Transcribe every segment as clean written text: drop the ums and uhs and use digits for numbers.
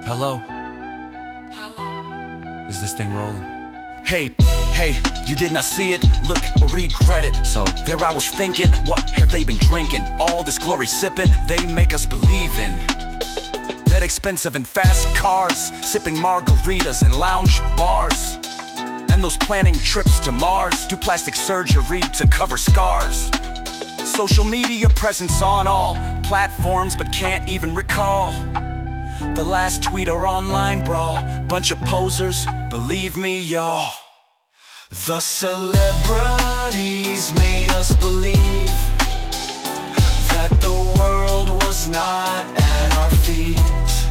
Hello? Is this thing rolling? Hey, you did not see it, look or regret it. So there I was thinking, what have they been drinking? All this glory sipping, they make us believe in that expensive and fast cars, sipping margaritas in lounge bars, and those planning trips to Mars, do plastic surgery to cover scars. Social media presence on all platforms, but can't even recall the last tweet or online brawl. Bunch of posers, believe me y'all. The celebrities made us believe that the world was not at our feet.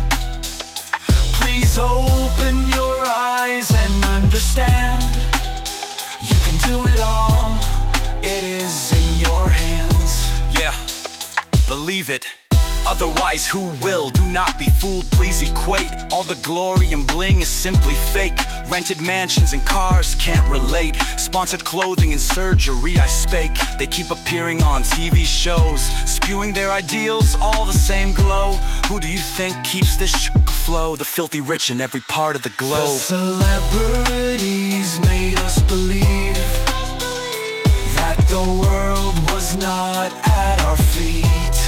Please open your eyes and understand, you can do it all, it is in your hands. Yeah, believe it. Otherwise, who will? Do not be fooled, please equate. All the glory and bling is simply fake. Rented mansions and cars can't relate. Sponsored clothing and surgery, I spake. They keep appearing on TV shows, spewing their ideals, all the same glow. Who do you think keeps this flow? The filthy rich in every part of the globe. The celebrities made us believe that the world was not at our feet.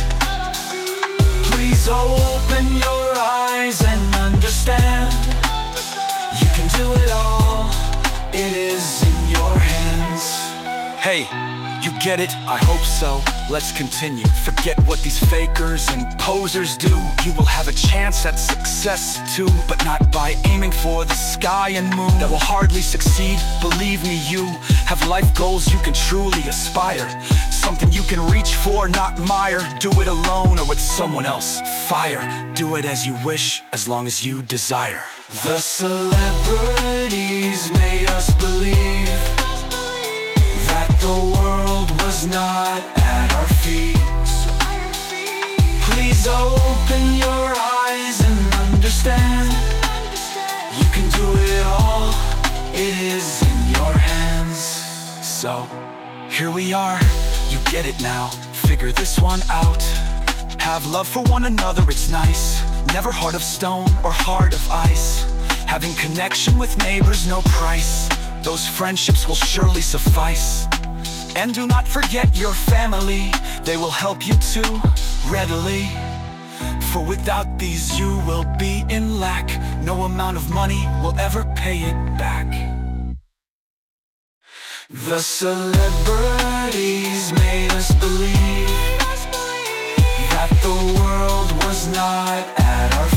Please open your eyes and understand, you can do it all, it is in your hands. Hey, you get it? I hope so. Let's continue. Forget what these fakers and posers do. You will have a chance at success too, but not by aiming for the sky and moon. That will hardly succeed, believe me. You have life goals you can truly aspire, something you can reach for, not mire. Do it alone or with someone else. Fire, do it as you wish, as long as you desire. The celebrities made us believe that the world was not at our feet. Please open your eyes and understand, you can do it all, it is in your hands. So, here we are, you get it now, figure this one out. Have love for one another, it's nice. Never heart of stone or heart of ice. Having connection with neighbors, no price. Those friendships will surely suffice. And do not forget your family, they will help you too readily. For without these you will be in lack. No amount of money will ever pay it back. The celebrities made us believe that the world was not at our